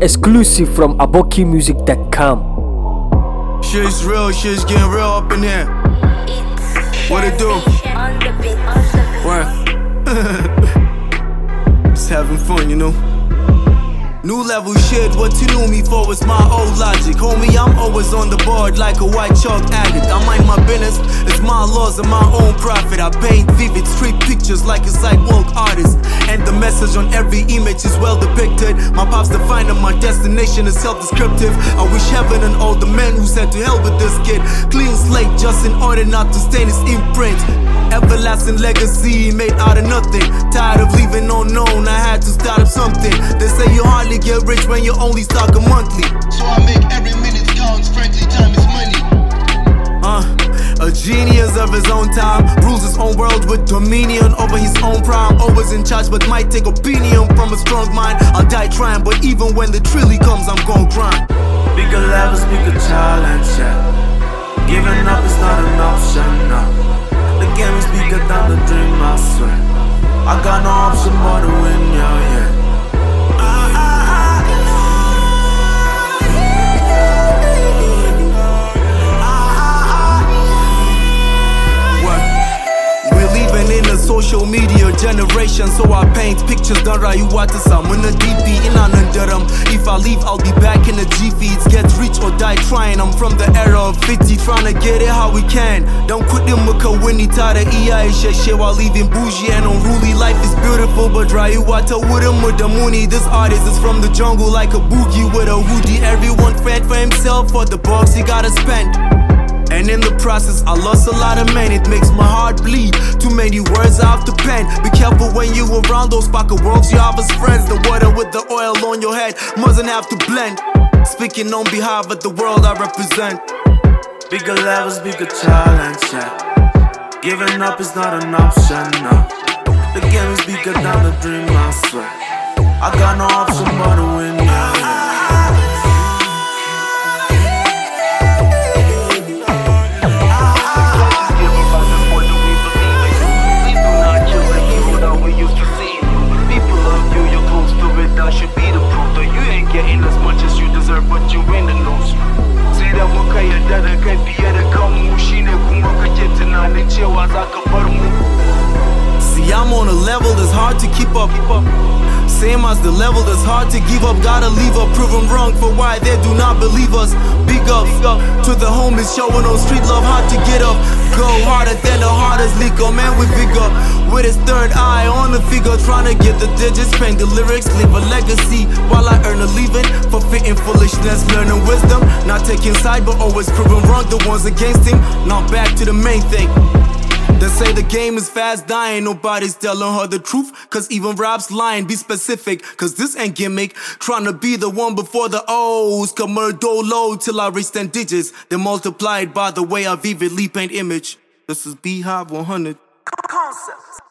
Exclusive from abokimusic.com. Shit's real, shit's getting real up in here. What it do? What? Just having fun, you know. New level shit, what you knew me for was my old logic. Homie, I'm always on the board like a white chalk addict. I mind my business, it's my laws and my own profit. I paint vivid street pictures like a sidewalk artist. And the message on every image is well depicted. My pops define my destination is self-descriptive. I wish heaven and all the men who said to hell with this kid. Clean slate just in order not to stain his imprint. Everlasting legacy made out of nothing. Tired of leaving unknown, I had to start up something. They say you hardly get rich when you only stock a monthly. So I make every minute count, friendly time is money. A genius of his own time, rules his own world with dominion over his own prime. Always in charge but might take opinion from a strong mind. I'll die trying, but even when the trilly comes, I'm gon' grind. Bigger levels, bigger challenge, yeah. Giving up is not an option, no. The game is bigger than the dream, I swear. I got no option but to win, yeah. In a social media generation, so I paint pictures done right. You watch this, I'm in a DP in Anandaram. If I leave, I'll be back in the G feeds. Get rich or die trying. I'm from the era of 50, trying to get it how we can. Don't quit them Winnie Tada EI shit while leaving bougie and unruly. Life is beautiful, but dry water with him with the mooney. This artist is from the jungle like a boogie with a woody. Everyone fed for himself for the bucks he gotta spend. And in the process, I lost a lot of men. It makes my heart bleed. Too many words I have to pen. Be careful when you around those pocket worlds you have as friends. The water with the oil on your head mustn't have to blend. Speaking on behalf of the world I represent. Bigger levels, bigger challenge, yeah. Giving up is not an option, no. The game is bigger than the dream, I swear. I got no option but to win, yeah. See, I'm on a level that's hard to keep up. Same as the level that's hard to give up. Gotta leave up, prove them wrong for why they do not believe us. Big up to the homies showing on street love, hard to get up. Go harder than the hardest liquor, man with vigor. With his third eye on the figure, trying to get the digits, paint the lyrics, leave a legacy while I earn a living. For fitting foolishness, learning wisdom, not taking side but always proving wrong the ones against him. Now back to the main thing. They say the game is fast dying, nobody's telling her the truth. Cause even rap's lying, be specific, cause this ain't gimmick. Trying to be the one before the O's. Come low till I reach 10 digits. Then multiplied by the way I vividly paint image. This is Beehive 100 Concepts.